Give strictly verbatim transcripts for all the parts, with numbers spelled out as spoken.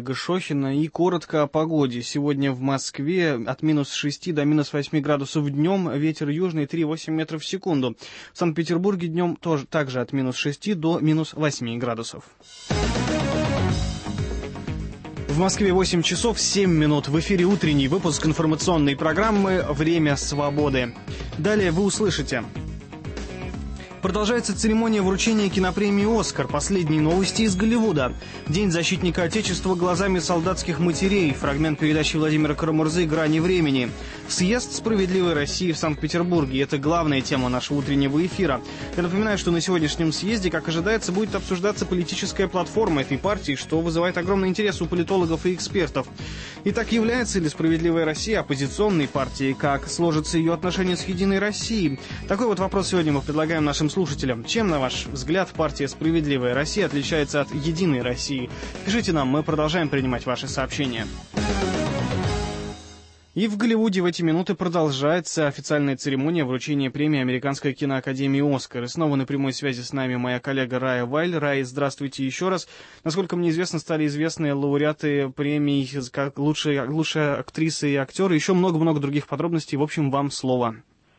Олега Шохина. И коротко о погоде. Сегодня в Москве от минус шести до минус восьми градусов днем, ветер южный три целых восемь десятых метров в секунду. В Санкт-Петербурге днем тоже также от минус шести до минус восьми градусов. В Москве восемь часов семь минут. В эфире утренний выпуск информационной программы «Время свободы». Далее вы услышите. Продолжается церемония вручения кинопремии «Оскар». Последние новости из Голливуда. День защитника Отечества глазами солдатских матерей. Фрагмент передачи Владимира Карамурзы «Грани времени». Съезд «Справедливой России» в Санкт-Петербурге. Это главная тема нашего утреннего эфира. Я напоминаю, что на сегодняшнем съезде, как ожидается, будет обсуждаться политическая платформа этой партии, что вызывает огромный интерес у политологов и экспертов. Итак, является ли «Справедливая Россия» оппозиционной партией? Как сложатся ее отношения с «Единой Россией»? Такой вот вопрос сегодня мы предлагаем нашим слушателям. Чем, на ваш взгляд, партия «Справедливая Россия» отличается от «Единой России»? Пишите нам, мы продолжаем принимать ваши сообщения. И в Голливуде в эти минуты продолжается официальная церемония вручения премии Американской киноакадемии «Оскар». И снова на прямой связи с нами моя коллега Рая Вайль. Рая, здравствуйте еще раз. Насколько мне известно, стали известны лауреаты премий как лучшие, лучшие актрисы и актеры. Еще много-много других подробностей. В общем, вам слово.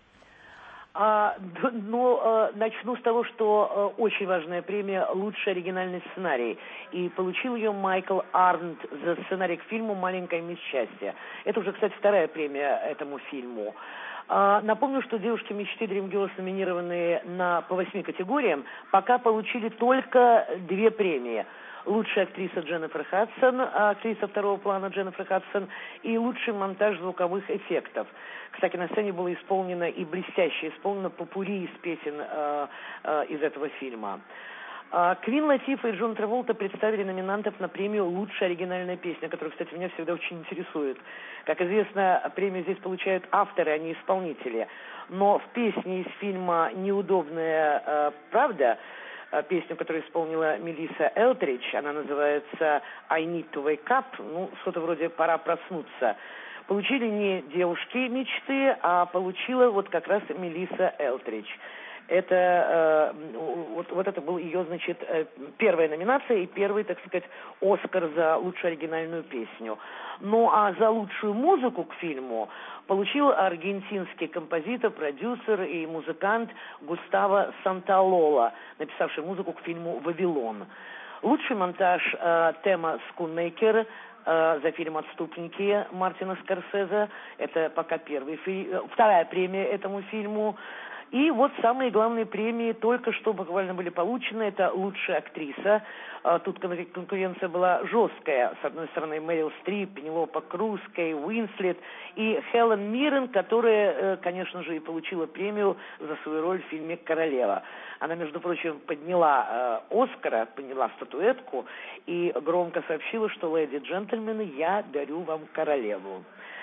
А, ну, а, начну с того, что а, очень важная премия «Лучший оригинальный сценарий». И получил ее Майкл Арндт за сценарий к фильму «Маленькая мисс Счастье». Это уже, кстати, вторая премия этому фильму. А, напомню, что «Девушки мечты» Dream Girls, номинированные на, по восьми категориям, пока получили только две премии. Лучшая актриса Дженнифер Хадсон, актриса второго плана Дженнифер Хадсон, и лучший монтаж звуковых эффектов. Кстати, на сцене было исполнено и блестяще исполнено попурри из песен э, э, из этого фильма. Квин Латифа и Джон Траволта представили номинантов на премию «Лучшая оригинальная песня», которая, кстати, меня всегда очень интересует. Как известно, премию здесь получают авторы, а не исполнители. Но в песне из фильма «Неудобная э, правда», песню, которую исполнила Мелисса Элтридж, она называется «I need to wake up», ну, что-то вроде «Пора проснуться», получили не девушки мечты, а получила вот как раз Мелисса Элтридж. Это, э, вот, вот это был ее, значит, первая номинация и первый, так сказать, «Оскар» за лучшую оригинальную песню. Ну, а за лучшую музыку к фильму получил аргентинский композитор, продюсер и музыкант Густаво Санталола, написавший музыку к фильму «Вавилон». Лучший монтаж э, тема «Скунмейкер» э, за фильм «Отступники» Мартина Скорсезе. Это пока первый, вторая премия этому фильму. И вот самые главные премии только что буквально были получены. Это лучшая актриса. Тут конкуренция была жесткая. С одной стороны Мэрил Стрип, Пенелопа Круз, Кей Уинслет и Хелен Миррен, которая, конечно же, и получила премию за свою роль в фильме «Королева». Она, между прочим, подняла Оскара, подняла статуэтку и громко сообщила, что, леди и джентльмены, я дарю вам королеву.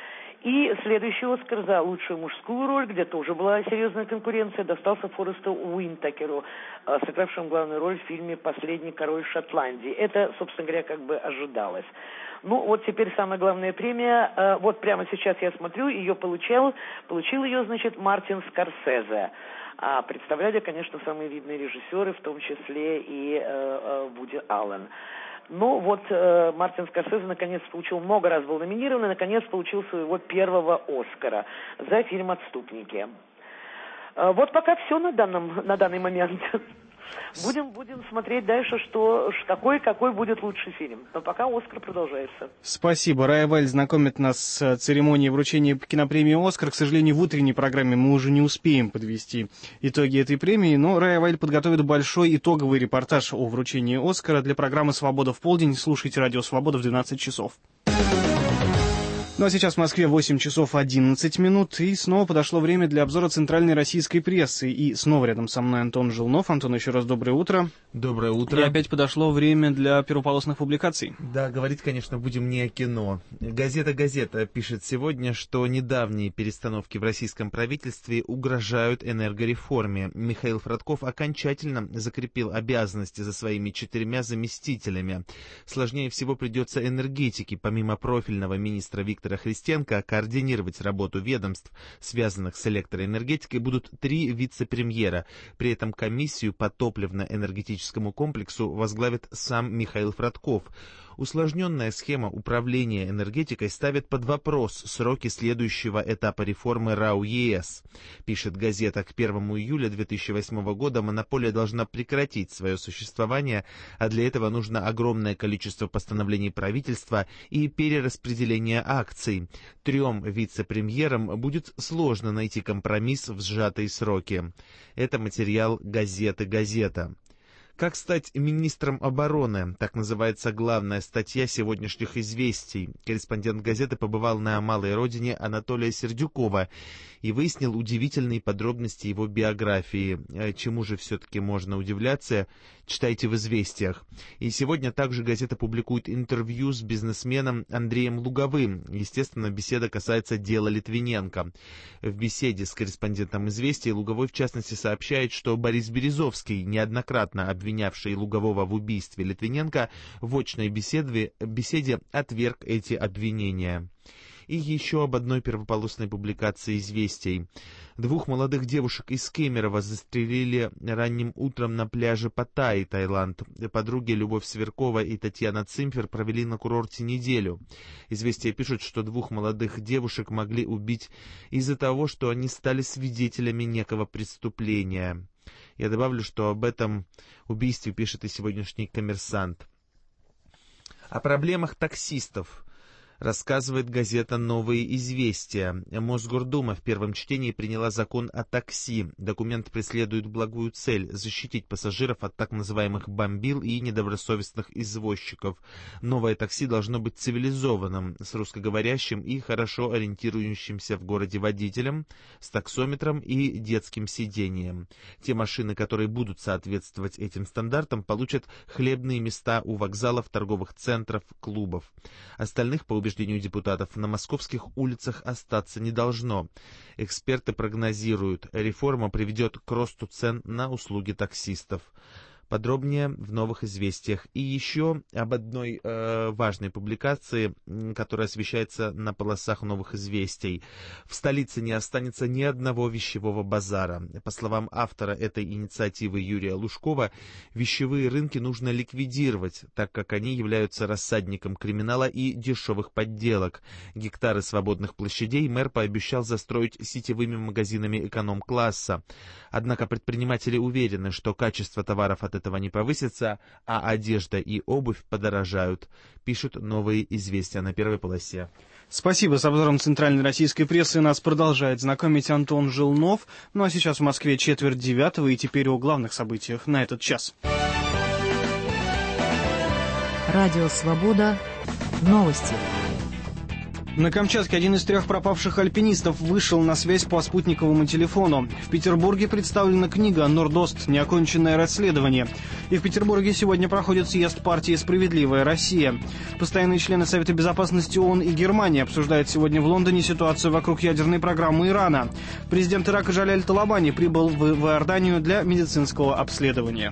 И следующий «Оскар» за лучшую мужскую роль, где тоже была серьезная конкуренция, достался Форесту Уинтакеру, сыгравшему главную роль в фильме «Последний король Шотландии». Это, собственно говоря, как бы ожидалось. Ну, вот теперь самая главная премия. Вот прямо сейчас я смотрю, ее получил, получил ее, значит, Мартин Скорсезе. А представляли, конечно, самые видные режиссеры, в том числе и э, э, Вуди Аллен. Ну, вот э, Мартин Скорсезе наконец получил, много раз был номинирован, и наконец получил своего первого «Оскара» за фильм «Отступники». Э, вот пока все на, данном, на данный момент. Будем, будем смотреть дальше, что, какой, какой будет лучший фильм. Но пока «Оскар» продолжается. Спасибо. Рая Вайль знакомит нас с церемонией вручения кинопремии «Оскар». К сожалению, в утренней программе мы уже не успеем подвести итоги этой премии, но Рая Вайль подготовит большой итоговый репортаж о вручении «Оскара» для программы «Свобода в полдень». Слушайте «Радио Свобода» в двенадцать часов. Ну а сейчас в Москве восемь часов одиннадцать минут, и снова подошло время для обзора центральной российской прессы. И снова рядом со мной Антон Желнов. Антон, еще раз доброе утро. Доброе утро. И опять подошло время для первополосных публикаций. Да, говорить, конечно, будем не о кино. Газета «Газета» пишет сегодня, что недавние перестановки в российском правительстве угрожают энергореформе. Михаил Фродков окончательно закрепил обязанности за своими четырьмя заместителями. Сложнее всего придется энергетике, помимо профильного министра Виктора Христенко, координировать работу ведомств, связанных с электроэнергетикой, будут три вице-премьера. При этом комиссию по топливно-энергетическому комплексу возглавит сам Михаил Фродков. Усложненная схема управления энергетикой ставит под вопрос сроки следующего этапа реформы РАО-ЕС. Пишет газета, к первому июля две тысячи восьмого года монополия должна прекратить свое существование, а для этого нужно огромное количество постановлений правительства и перераспределение акций. Трем вице-премьерам будет сложно найти компромисс в сжатые сроки. Это материал газеты «Газета». «Как стать министром обороны?» Так называется главная статья сегодняшних «Известий». Корреспондент газеты побывал на малой родине Анатолия Сердюкова и выяснил удивительные подробности его биографии. Чему же все-таки можно удивляться, читайте в «Известиях». И сегодня также газета публикует интервью с бизнесменом Андреем Луговым. Естественно, беседа касается дела Литвиненко. В беседе с корреспондентом «Известий» Луговой, в частности, сообщает, что Борис Березовский, неоднократно обвинявший Лугового в убийстве Литвиненко, в очной беседе, беседе отверг эти обвинения. И еще об одной первополосной публикации «Известий». Двух молодых девушек из Кемерово застрелили ранним утром на пляже Паттайи, Таиланд. Подруги Любовь Сверкова и Татьяна Цимфер провели на курорте неделю. «Известия» пишут, что двух молодых девушек могли убить из-за того, что они стали свидетелями некого преступления. Я добавлю, что об этом убийстве пишет и сегодняшний «Коммерсант». О проблемах таксистов рассказывает газета «Новые известия». Мосгордума в первом чтении приняла закон о такси. Документ преследует благую цель – защитить пассажиров от так называемых бомбил и недобросовестных извозчиков. Новое такси должно быть цивилизованным, с русскоговорящим и хорошо ориентирующимся в городе водителем, с таксометром и детским сиденьем. Те машины, которые будут соответствовать этим стандартам, получат хлебные места у вокзалов, торговых центров, клубов. Остальных, по убеждению депутатов, на московских улицах остаться не должно. Эксперты прогнозируют, реформа приведет к росту цен на услуги таксистов. Подробнее в новых известиях. И еще об одной э, важной публикации, которая освещается на полосах новых известий. В столице не останется ни одного вещевого базара. По словам автора этой инициативы Юрия Лужкова, вещевые рынки нужно ликвидировать, так как они являются рассадником криминала и дешевых подделок. Гектары свободных площадей мэр пообещал застроить сетевыми магазинами эконом-класса. Однако предприниматели уверены, что качество товаров от этого не повысится, а одежда и обувь подорожают, пишут новые известия на первой полосе. Спасибо. С обзором центральной российской прессы нас продолжает знакомить Антон Жилнов. Ну а сейчас в Москве четверть девятого, и теперь о главных событиях на этот час. Радио «Свобода». Новости. На Камчатке один из трех пропавших альпинистов вышел на связь по спутниковому телефону. В Петербурге представлена книга «Нордост. Неоконченное расследование». И в Петербурге сегодня проходит съезд партии «Справедливая Россия». Постоянные члены Совета Безопасности ООН и Германии обсуждают сегодня в Лондоне ситуацию вокруг ядерной программы Ирана. Президент Ирака Жаляль Талабани прибыл в Иорданию для медицинского обследования.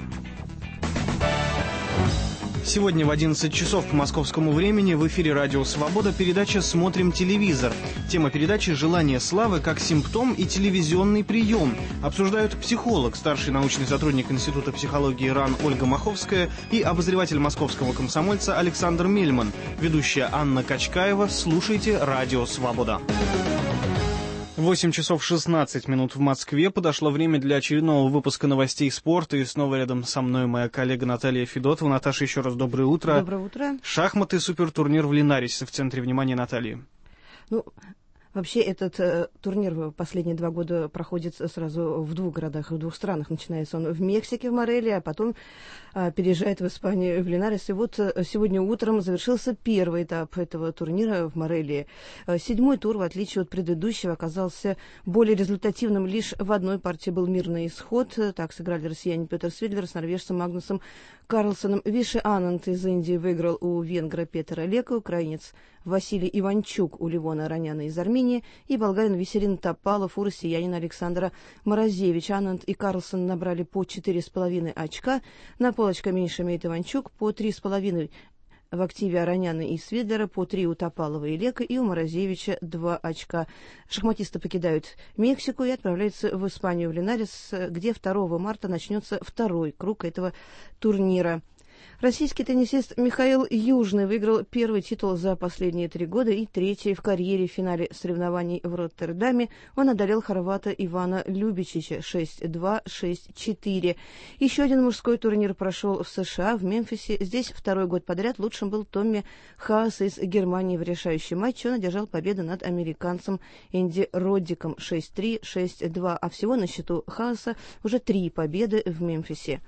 Сегодня в одиннадцать часов по московскому времени в эфире «Радио Свобода» передача «Смотрим телевизор». Тема передачи «Желание славы как симптом и телевизионный прием». Обсуждают психолог, старший научный сотрудник Института психологии РАН Ольга Маховская и обозреватель московского комсомольца Александр Мельман. Ведущая Анна Качкаева. Слушайте «Радио Свобода». восемь часов шестнадцать минут в Москве. Подошло время для очередного выпуска новостей спорта. И снова рядом со мной моя коллега Наталья Федотова. Наташа, еще раз доброе утро. Доброе утро. Шахматы, супертурнир в Линарисе в центре внимания Натальи. Ну, вообще этот э, турнир последние два года проходит сразу в двух городах, в двух странах. Начинается он в Мексике, в Мореле, а потом э, переезжает в Испанию, в Линарис. И вот э, сегодня утром завершился первый этап этого турнира в Морелии. Э, седьмой тур, в отличие от предыдущего, оказался более результативным. Лишь в одной партии был мирный исход. Так сыграли россияне Петр Свидлер с норвежцем Магнусом Карлсоном. Виши Ананд из Индии выиграл у венгра Петера Лека, украинец Василий Иванчук у Ливона Раняна из Армении и болгарин Веселин Топалов у россиянина Александра Морозевича. Ананд и Карлсон набрали по четыре с половиной очка. На полочка меньше имеет Иванчук по три с половиной. В активе Ароняна и Свидлера по три у Топалова и Лека и у Морозевича два очка. Шахматисты покидают Мексику и отправляются в Испанию, в Линарис, где второго марта начнется второй круг этого турнира. Российский теннисист Михаил Южный выиграл первый титул за последние три года и третий в карьере в финале соревнований в Роттердаме. Он одолел хорвата Ивана Любичича шесть два, шесть четыре. Еще один мужской турнир прошел в США, в Мемфисе. Здесь второй год подряд лучшим был Томми Хаас из Германии. В решающем матче он одержал победу над американцем Энди Роддиком шесть три, шесть два. А всего на счету Хааса уже три победы в Мемфисе.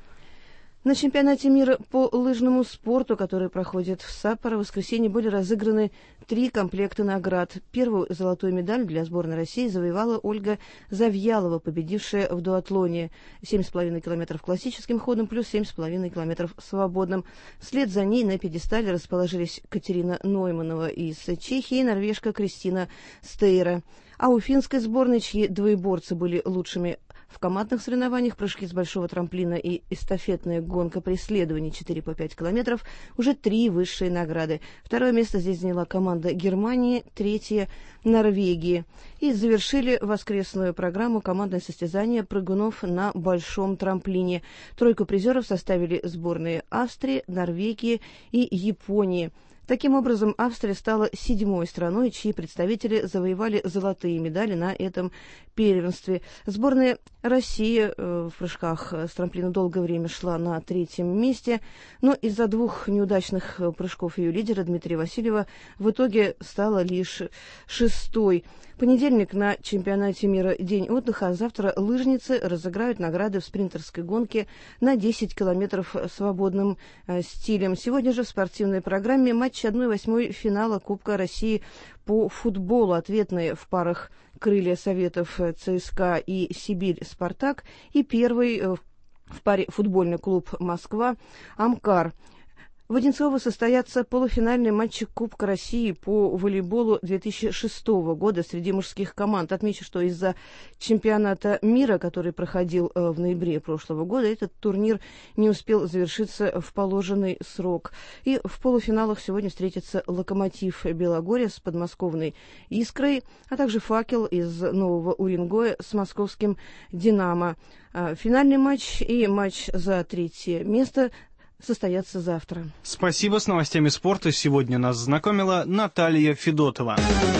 На чемпионате мира по лыжному спорту, который проходит в Саппоро, в воскресенье были разыграны три комплекта наград. Первую золотую медаль для сборной России завоевала Ольга Завьялова, победившая в дуатлоне семь с половиной километров классическим ходом плюс семь с половиной километров свободным. Вслед за ней на пьедестале расположились Катерина Нойманова из Чехии и норвежка Кристина Стейра. А у финской сборной, чьи двоеборцы были лучшими в командных соревнованиях, прыжки с большого трамплина и эстафетная гонка преследований четыре по пять километров, уже три высшие награды. Второе место здесь заняла команда Германии, третье – Норвегии. И завершили воскресную программу командное состязание прыгунов на большом трамплине. Тройку призеров составили сборные Австрии, Норвегии и Японии. Таким образом, Австрия стала седьмой страной, чьи представители завоевали золотые медали на этом первенстве. Сборная России э, в прыжках с трамплина долгое время шла на третьем месте, но из-за двух неудачных прыжков ее лидера Дмитрия Васильева в итоге стала лишь шестой. Понедельник на чемпионате мира день отдыха, а завтра лыжницы разыграют награды в спринтерской гонке на десять километров свободным э, стилем. Сегодня же в спортивной программе матч одна восьмая финала Кубка России по футболу. Ответные в парах «Крылья Советов» ЦСКА и «Сибирь-Спартак» и первый э, в паре футбольный клуб «Москва» «Амкар». В Одинцово состоятся полуфинальные матчи Кубка России по волейболу две тысячи шестого года среди мужских команд. Отмечу, что из-за чемпионата мира, который проходил в ноябре прошлого года, этот турнир не успел завершиться в положенный срок. И в полуфиналах сегодня встретятся «Локомотив» Белогорья с подмосковной «Искрой», а также «Факел» из Нового Уренгоя с московским «Динамо». Финальный матч и матч за третье место состоятся завтра. Спасибо. С новостями спорта сегодня нас знакомила Наталья Федотова.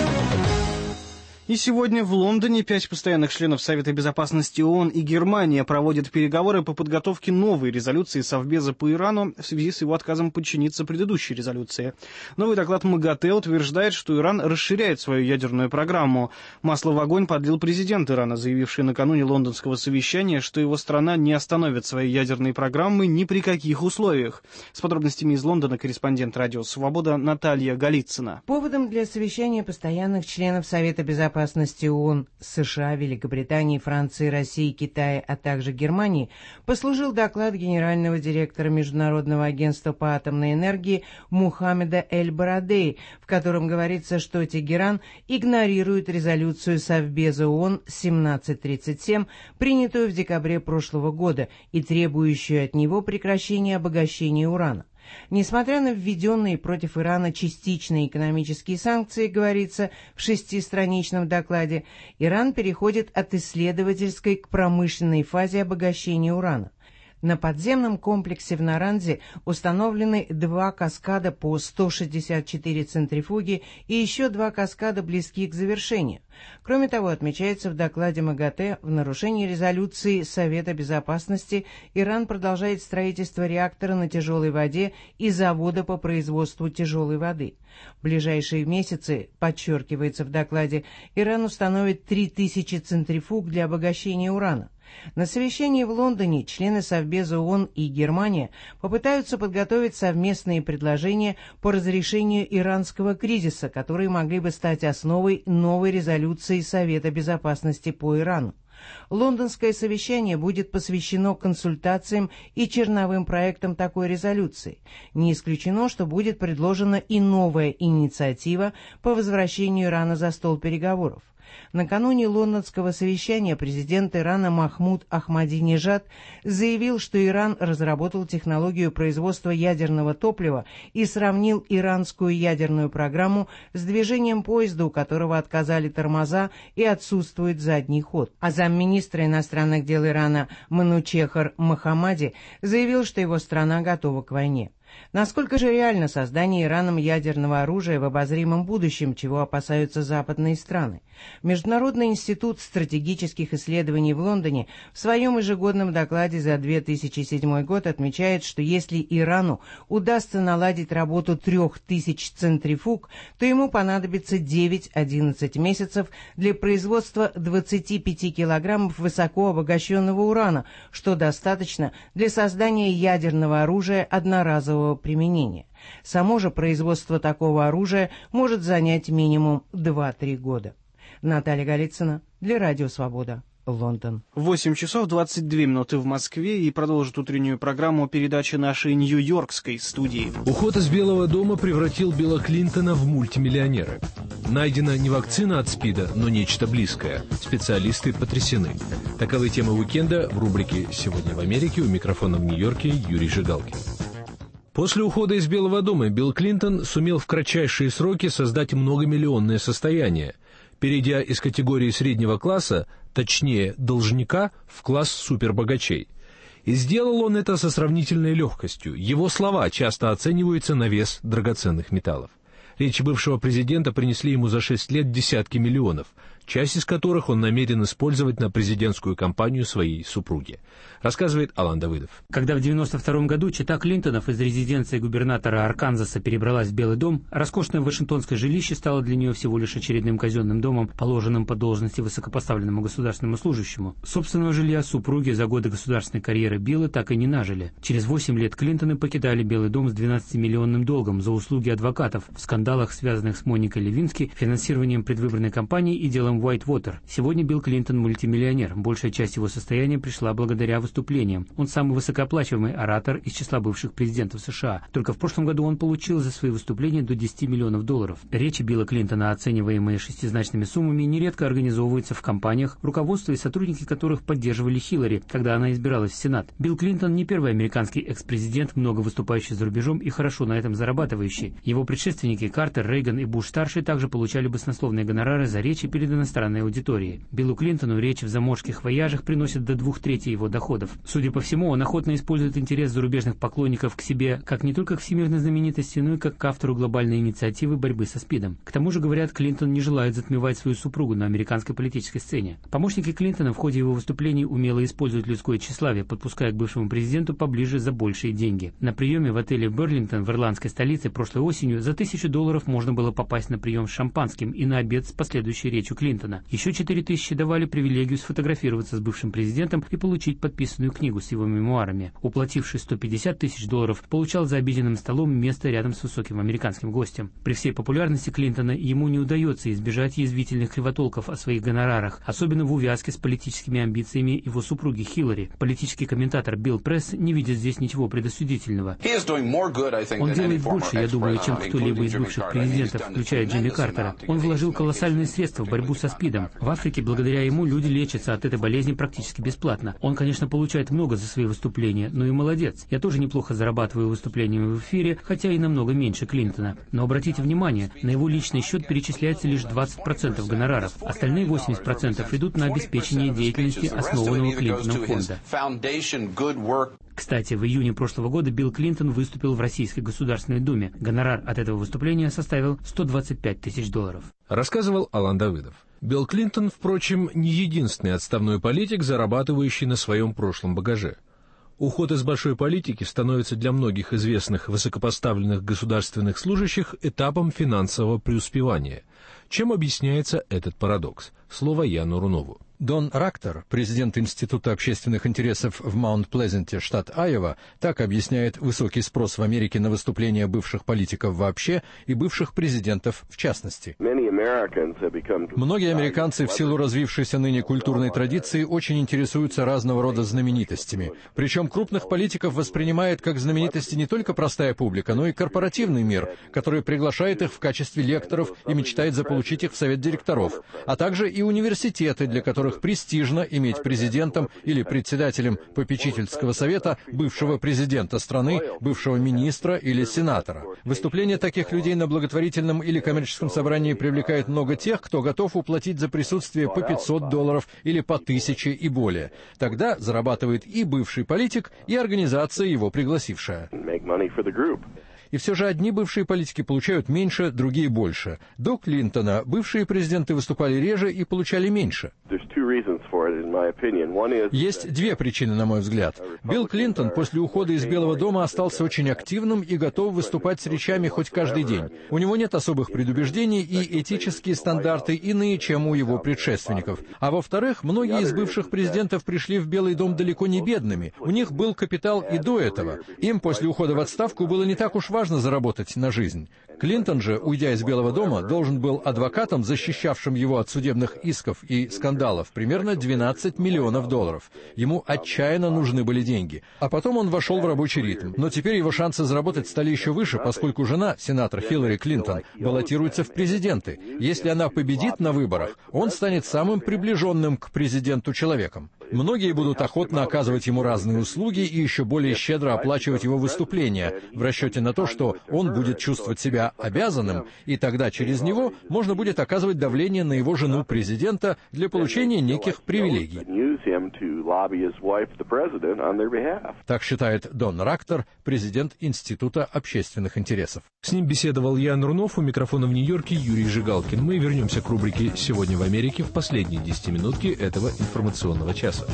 И сегодня в Лондоне пять постоянных членов Совета Безопасности ООН и Германия проводят переговоры по подготовке новой резолюции Совбеза по Ирану в связи с его отказом подчиниться предыдущей резолюции. Новый доклад МАГАТЭ утверждает, что Иран расширяет свою ядерную программу. Масло в огонь подлил президент Ирана, заявивший накануне лондонского совещания, что его страна не остановит свои ядерные программы ни при каких условиях. С подробностями из Лондона корреспондент Радио Свобода Наталья Голицына. Поводом для совещания постоянных членов Совета Безопасности безопасности ООН США, Великобритании, Франции, России, Китая, а также Германии послужил доклад генерального директора Международного агентства по атомной энергии Мухаммеда Эль-Барадеи, в котором говорится, что Тегеран игнорирует резолюцию Совбеза ООН семнадцать тридцать семь, принятую в декабре прошлого года и требующую от него прекращения обогащения урана. Несмотря на введенные против Ирана частичные экономические санкции, говорится в шестистраничном докладе, Иран переходит от исследовательской к промышленной фазе обогащения урана. На подземном комплексе в Наранзе установлены два каскада по сто шестьдесят четыре центрифуги и еще два каскада близки к завершению. Кроме того, отмечается в докладе МАГАТЭ, в нарушении резолюции Совета Безопасности Иран продолжает строительство реактора на тяжелой воде и завода по производству тяжелой воды. В ближайшие месяцы, подчеркивается в докладе, Иран установит три тысячи центрифуг для обогащения урана. На совещании в Лондоне члены Совбеза ООН и Германия попытаются подготовить совместные предложения по разрешению иранского кризиса, которые могли бы стать основой новой резолюции Совета Безопасности по Ирану. Лондонское совещание будет посвящено консультациям и черновым проектам такой резолюции. Не исключено, что будет предложена и новая инициатива по возвращению Ирана за стол переговоров. Накануне лондонского совещания президент Ирана Махмуд Ахмадинежад заявил, что Иран разработал технологию производства ядерного топлива и сравнил иранскую ядерную программу с движением поезда, у которого отказали тормоза и отсутствует задний ход. А замминистра иностранных дел Ирана Манучехар Мохаммади заявил, что его страна готова к войне. Насколько же реально создание Ираном ядерного оружия в обозримом будущем, чего опасаются западные страны? Международный институт стратегических исследований в Лондоне в своем ежегодном докладе за две тысячи седьмой год отмечает, что если Ирану удастся наладить работу трех тысяч центрифуг, то ему понадобится девять-одиннадцать месяцев для производства двадцати пяти килограммов высоко обогащенного урана, что достаточно для создания ядерного оружия одноразового применения. Само же производство такого оружия может занять минимум два-три года. Наталья Голицына для Радио Свобода, Лондон. восемь часов двадцать две минуты в Москве, и продолжит утреннюю программу передачи нашей нью-йоркской студии. Уход из Белого дома превратил Билла Клинтона в мультимиллионера. Найдена не вакцина от СПИДа, но нечто близкое. Специалисты потрясены. Таковы темы уикенда в рубрике «Сегодня в Америке». У микрофона в Нью-Йорке Юрий Жигалкин. После ухода из Белого дома Билл Клинтон сумел в кратчайшие сроки создать многомиллионное состояние, перейдя из категории среднего класса, точнее должника, в класс супербогачей. И сделал он это со сравнительной легкостью. Его слова часто оцениваются на вес драгоценных металлов. Речи бывшего президента принесли ему за шесть лет десятки миллионов, часть из которых он намерен использовать на президентскую кампанию своей супруги. Рассказывает Алан Давыдов. Когда в девяносто втором году чета Клинтонов из резиденции губернатора Арканзаса перебралась в Белый дом, роскошное вашингтонское жилище стало для нее всего лишь очередным казенным домом, положенным по должности высокопоставленному государственному служащему. Собственного жилья супруги за годы государственной карьеры Билла так и не нажили. Через восемь лет Клинтоны покидали Белый дом с двенадцатимиллионным долгом за услуги адвокатов в скандалах, связанных с Моникой Левински, финансированием предвыборной кампании и делом Уайтвотер. Сегодня Билл Клинтон мультимиллионер. Большая часть его состояния пришла благодаря выступлениям. Он самый высокооплачиваемый оратор из числа бывших президентов США. Только в прошлом году он получил за свои выступления до десяти миллионов долларов. Речи Билла Клинтона, оцениваемые шестизначными суммами, нередко организовываются в компаниях, руководство и сотрудники которых поддерживали Хиллари, когда она избиралась в Сенат. Билл Клинтон не первый американский экс-президент, много выступающий за рубежом и хорошо на этом зарабатывающий. Его предшественники Картер, Рейган и Буш-старший также получали баснословные гонорары за речи перед иностранной аудиторией. Биллу Клинтону речи в заморских вояжах приносят до двух третей его доходов. Судя по всему, он охотно использует интерес зарубежных поклонников к себе как не только к всемирной знаменитости, но и как к автору глобальной инициативы борьбы со СПИДом. К тому же, говорят, Клинтон не желает затмевать свою супругу на американской политической сцене. Помощники Клинтона в ходе его выступлений умело используют людское тщеславие, подпуская к бывшему президенту поближе за большие деньги. На приеме в отеле Берлингтон в ирландской столице прошлой осенью за тысячу долларов можно было попасть на прием с шампанским и на обед с последующей речью Клинтона. Еще четыре тысячи давали привилегию сфотографироваться с бывшим президентом и получить подписанную книгу с его мемуарами. Уплативший сто пятьдесят тысяч долларов, получал за обеденным столом место рядом с высоким американским гостем. При всей популярности Клинтона ему не удается избежать язвительных кривотолков о своих гонорарах, особенно в увязке с политическими амбициями его супруги Хиллари. Политический комментатор Билл Пресс не видит здесь ничего предосудительного. Он делает больше, я думаю, чем кто-либо из бывших президентов, включая Джимми Картера. Он вложил колоссальные средства в борьбу со СПИДом. В Африке благодаря ему люди лечатся от этой болезни практически бесплатно. Он, конечно, получает много за свои выступления, но и молодец. Я тоже неплохо зарабатываю выступлениями в эфире, хотя и намного меньше Клинтона. Но обратите внимание, на его личный счет перечисляется лишь двадцать процентов гонораров. Остальные восемьдесят процентов идут на обеспечение деятельности основанного Клинтоном фонда. Кстати, в июне прошлого года Билл Клинтон выступил в Российской Государственной Думе. Гонорар от этого выступления составил сто двадцать пять тысяч долларов. Рассказывал Алан Давыдов. Билл Клинтон, впрочем, не единственный отставной политик, зарабатывающий на своем прошлом багаже. Уход из большой политики становится для многих известных высокопоставленных государственных служащих этапом финансового преуспевания. Чем объясняется этот парадокс? Слово Яну Рунову. Дон Рактор, президент Института общественных интересов в Маунт-Плезенте, штат Айова, так объясняет высокий спрос в Америке на выступления бывших политиков вообще и бывших президентов в частности. Многие американцы в силу развившейся ныне культурной традиции очень интересуются разного рода знаменитостями. Причем крупных политиков воспринимает как знаменитости не только простая публика, но и корпоративный мир, который приглашает их в качестве лекторов и мечтает заполучить их в совет директоров, а также и университеты, для которых престижно иметь президентом или председателем попечительского совета бывшего президента страны, бывшего министра или сенатора. Выступление таких людей на благотворительном или коммерческом собрании привлекает привлекает много тех, кто готов уплатить за присутствие по пятьсот долларов или по тысяче и более. Тогда зарабатывает и бывший политик, и организация, его пригласившая. И все же одни бывшие политики получают меньше, другие больше. До Клинтона бывшие президенты выступали реже и получали меньше. Есть две причины, на мой взгляд. Билл Клинтон после ухода из Белого дома остался очень активным и готов выступать с речами хоть каждый день. У него нет особых предубеждений, и этические стандарты иные, чем у его предшественников. А во-вторых, многие из бывших президентов пришли в Белый дом далеко не бедными. У них был капитал и до этого. Им после ухода в отставку было не так уж важно заработать на жизнь. Клинтон же, уйдя из Белого дома, должен был адвокатам, защищавшим его от судебных исков и скандалов, примерно двенадцать миллионов долларов. Ему отчаянно нужны были деньги. А потом он вошел в рабочий ритм. Но теперь его шансы заработать стали еще выше, поскольку жена, сенатор Хиллари Клинтон, баллотируется в президенты. Если она победит на выборах, он станет самым приближенным к президенту человеком. Многие будут охотно оказывать ему разные услуги и еще более щедро оплачивать его выступления, в расчете на то, что он будет чувствовать себя обязанным, и тогда через него можно будет оказывать давление на его жену президента для получения неких привилегий. Так считает Дон Рактор, президент Института общественных интересов. С ним беседовал Ян Нурнов, у микрофона в Нью-Йорке Юрий Жигалкин. Мы вернемся к рубрике «Сегодня в Америке» в последние десятиминутки этого информационного часа.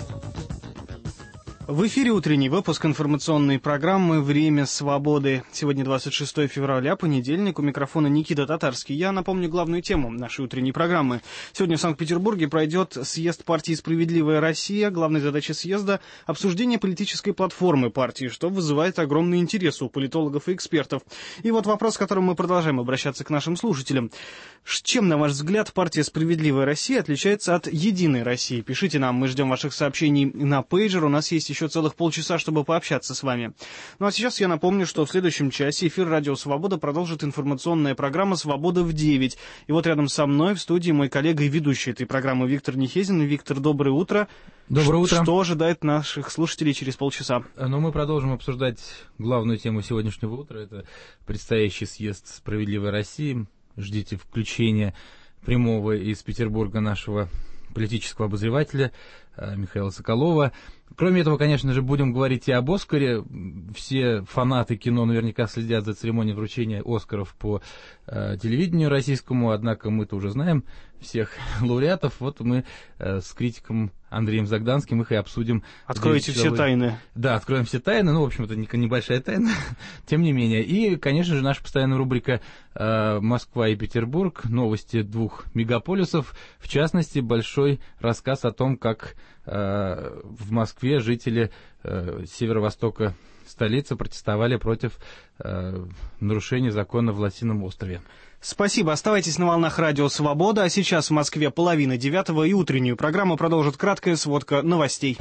В эфире утренний выпуск информационной программы «Время свободы». Сегодня двадцать шестое февраля, понедельник. У микрофона Никита Татарский. Я напомню главную тему нашей утренней программы. Сегодня в Санкт-Петербурге пройдет съезд партии «Справедливая Россия». Главной задачей съезда – обсуждение политической платформы партии, что вызывает огромный интерес у политологов и экспертов. И вот вопрос, с которым мы продолжаем обращаться к нашим слушателям. Чем, на ваш взгляд, партия «Справедливая Россия» отличается от «Единой России»? Пишите нам, мы ждем ваших сообщений на пейджер. У нас есть еще еще целых полчаса, чтобы пообщаться с вами. Ну а сейчас я напомню, что в следующем часе эфир «Радио Свобода» продолжит информационная программа «Свобода в девять». И вот рядом со мной в студии мой коллега и ведущий этой программы Виктор Нехезин. Виктор, доброе утро. Доброе утро. Что ожидает наших слушателей через полчаса? Ну, мы продолжим обсуждать главную тему сегодняшнего утра. Это предстоящий съезд «Справедливой России». Ждите включения прямого из Петербурга нашего политического обозревателя Михаила Соколова. Кроме этого, конечно же, будем говорить и об «Оскаре». Все фанаты кино наверняка следят за церемонией вручения «Оскаров» по э, телевидению российскому, однако мы-то уже знаем всех лауреатов. Вот мы э, с критиком Андреем Загданским их и обсудим. Откроете все тайны. Да, откроем все тайны. Ну, в общем, это небольшая тайна, тем не менее. И, конечно же, наша постоянная рубрика э, «Москва и Петербург», новости двух мегаполисов. В частности, большой рассказ о том, как э, в Москве жители э, северо-востока столицы протестовали против э, нарушения закона в Лосином острове. Спасибо. Оставайтесь на волнах «Радио Свобода». А сейчас в Москве половина девятого, и утреннюю программу продолжит краткая сводка новостей.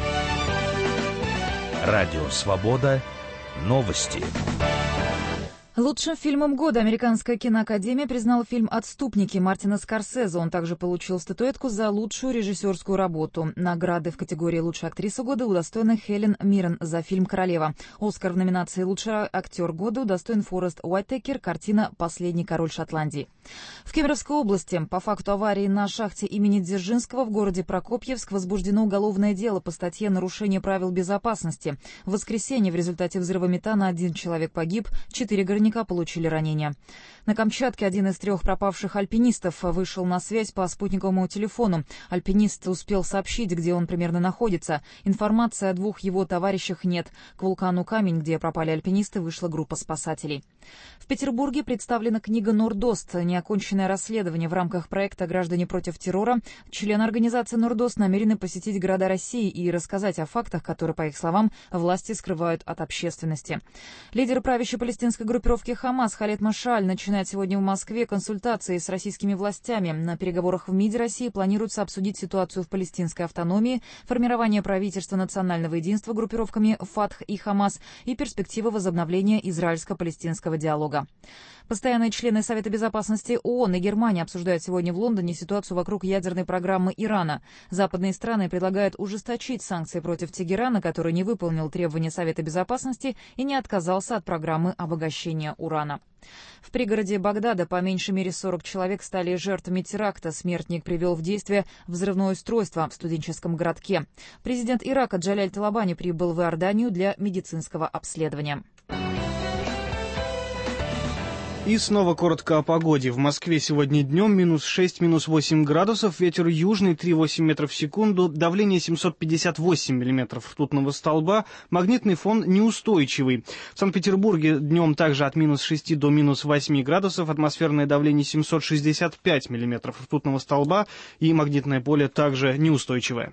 «Радио Свобода». Новости. Лучшим фильмом года Американская киноакадемия признала фильм «Отступники» Мартина Скорсезе. Он также получил статуэтку за лучшую режиссерскую работу. Награды в категории «Лучшая актриса года» удостоена Хелен Миррен за фильм «Королева». «Оскар» в номинации «Лучший актер года» удостоен Форест Уайтекер, картина «Последний король Шотландии». В Кемеровской области по факту аварии на шахте имени Дзержинского в городе Прокопьевск возбуждено уголовное дело по статье «Нарушение правил безопасности». В воскресенье в результате взрыва метана один человек погиб, четыре горняка получили ранения. На Камчатке один из трех пропавших альпинистов вышел на связь по спутниковому телефону. Альпинист успел сообщить, где он примерно находится. Информации о двух его товарищах нет. К вулкану Камень, где пропали альпинисты, вышла группа спасателей. В Петербурге представлена книга «Нордост. Неоконченное расследование» в рамках проекта «Граждане против террора». Члены организации «Нордост» намерены посетить города России и рассказать о фактах, которые, по их словам, власти скрывают от общественности. Лидер правящей палестинской группировки «Хамас» Халед Машаль начинает сегодня в Москве консультации с российскими властями. На переговорах в МИДе России планируется обсудить ситуацию в палестинской автономии, формирование правительства национального единства группировками «Фатх» и «Хамас» и перспективы возобновления израильско-палестинского диалога. Постоянные члены Совета безопасности ООН и Германия обсуждают сегодня в Лондоне ситуацию вокруг ядерной программы Ирана. Западные страны предлагают ужесточить санкции против Тегерана, который не выполнил требования Совета безопасности и не отказался от программы обогащения урана. В пригороде Багдада по меньшей мере сорок человек стали жертвами теракта. Смертник привел в действие взрывное устройство в студенческом городке. Президент Ирака Джаляль Талабани прибыл в Иорданию для медицинского обследования. И снова коротко о погоде. В Москве сегодня днем минус шесть, минус восемь градусов, ветер южный три целых восемь метров в секунду, давление семьсот пятьдесят восемь миллиметров ртутного столба, магнитный фон неустойчивый. В Санкт-Петербурге днем также от минус шести до минус восьми градусов, атмосферное давление семьсот шестьдесят пять миллиметров ртутного столба и магнитное поле также неустойчивое.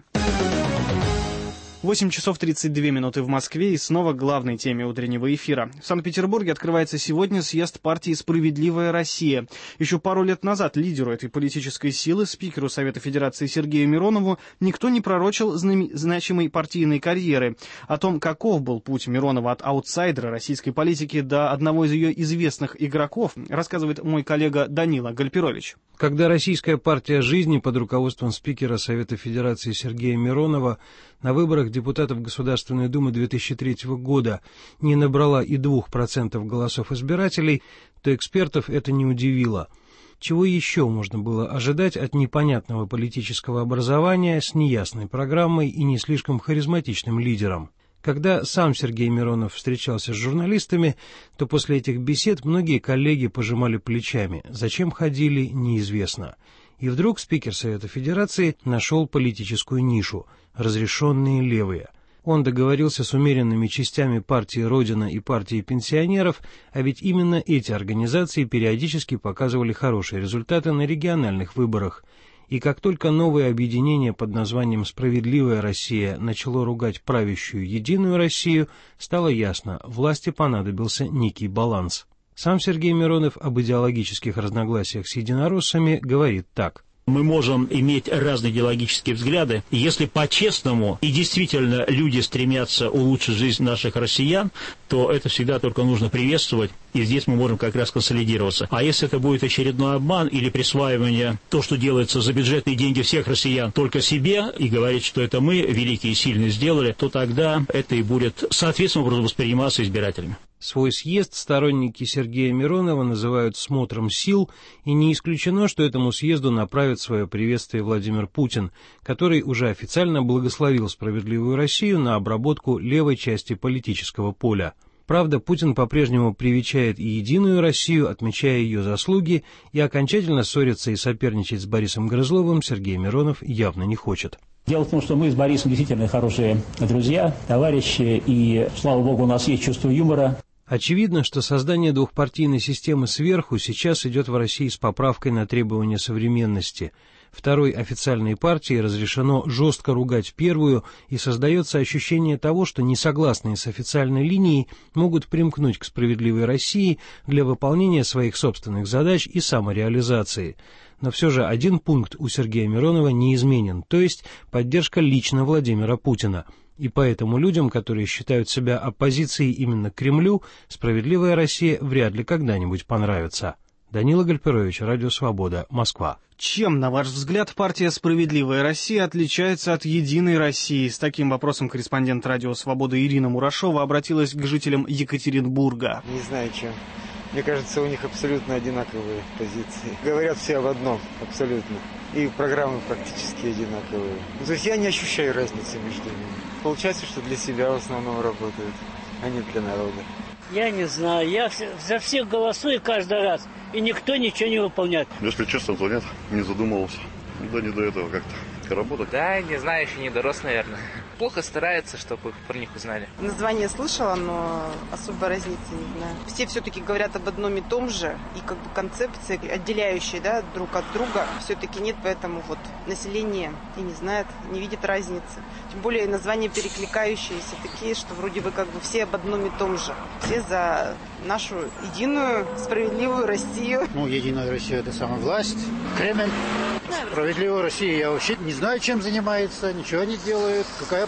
восемь часов тридцать две минуты в Москве и снова к главной теме утреннего эфира. В Санкт-Петербурге открывается сегодня съезд партии «Справедливая Россия». Еще пару лет назад лидеру этой политической силы, спикеру Совета Федерации Сергею Миронову, никто не пророчил знам... значимой партийной карьеры. О том, каков был путь Миронова от аутсайдера российской политики до одного из ее известных игроков, рассказывает мой коллега Данила Гальперович. Когда Российская партия жизни под руководством спикера Совета Федерации Сергея Миронова на выборах депутатов Государственной Думы две тысячи третьего года не набрала и двух процентов голосов избирателей, то экспертов это не удивило. Чего еще можно было ожидать от непонятного политического образования с неясной программой и не слишком харизматичным лидером? Когда сам Сергей Миронов встречался с журналистами, то после этих бесед многие коллеги пожимали плечами. Зачем ходили, неизвестно. И вдруг спикер Совета Федерации нашел политическую нишу – разрешенные левые. Он договорился с умеренными частями партии «Родина» и партии пенсионеров, а ведь именно эти организации периодически показывали хорошие результаты на региональных выборах. И как только новое объединение под названием «Справедливая Россия» начало ругать правящую «Единую Россию», стало ясно – власти понадобился некий баланс. Сам Сергей Миронов об идеологических разногласиях с единороссами говорит так. Мы можем иметь разные идеологические взгляды. Если по-честному и действительно люди стремятся улучшить жизнь наших россиян, то это всегда только нужно приветствовать, и здесь мы можем как раз консолидироваться. А если это будет очередной обман или присваивание, то, что делается за бюджетные деньги всех россиян, только себе, и говорить, что это мы, великие и сильные, сделали, то тогда это и будет соответственным образом восприниматься избирателями. Свой съезд сторонники Сергея Миронова называют «смотром сил», и не исключено, что этому съезду направит свое приветствие Владимир Путин, который уже официально благословил «Справедливую Россию» на обработку левой части политического поля. Правда, Путин по-прежнему привечает и «Единую Россию», отмечая ее заслуги, и окончательно ссориться и соперничать с Борисом Грызловым Сергей Миронов явно не хочет. Дело в том, что мы с Борисом действительно хорошие друзья, товарищи, и, слава богу, у нас есть чувство юмора. Очевидно, что создание двухпартийной системы сверху сейчас идет в России с поправкой на требования современности. Второй официальной партии разрешено жестко ругать первую, и создается ощущение того, что несогласные с официальной линией могут примкнуть к «Справедливой России» для выполнения своих собственных задач и самореализации. Но все же один пункт у Сергея Миронова неизменен, то есть поддержка лично Владимира Путина. И поэтому людям, которые считают себя оппозицией именно к Кремлю, «Справедливая Россия» вряд ли когда-нибудь понравится. Данила Гальперович, Радио Свобода, Москва. Чем, на ваш взгляд, партия «Справедливая Россия» отличается от «Единой России»? С таким вопросом корреспондент Радио Свобода Ирина Мурашова обратилась к жителям Екатеринбурга. Не знаю, чем. Мне кажется, у них абсолютно одинаковые позиции. Говорят все об одном, абсолютно. И программы практически одинаковые. То есть я не ощущаю разницы между ними. Получается, что для себя в основном работают, а не для народа. Я не знаю. Я за всех голосую каждый раз, и никто ничего не выполняет. Если честно, то нет, не задумывался. Да не до этого как-то. Работать? Да, не знаю, еще не дорос, наверное. Плохо стараются, чтобы про них узнали. Название слышала, но особо разницы не знаю. Все все-таки говорят об одном и том же, и как бы концепции, отделяющие, да, друг от друга, все-таки нет, поэтому вот население и не знает, не видит разницы. Тем более названия перекликающиеся такие, что вроде бы как бы все об одном и том же. Все за нашу единую, справедливую Россию. Ну, Единая Россия — это сама власть. Кремль. Справедливая Россия, я вообще не знаю, чем занимается, ничего не делает. Какая правда